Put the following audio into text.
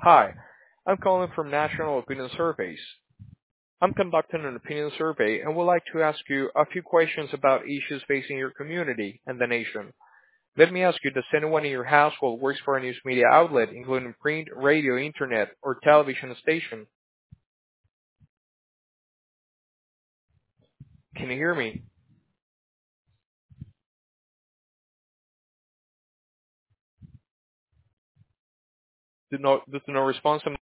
Hi, I'm calling from National Opinion Surveys. I'm conducting an opinion survey and would like to ask you a few questions about issues facing your community and the nation. Let me ask you, does anyone in your household works for a news media outlet, including print, radio, internet, or television station? Can you hear me? Did no response.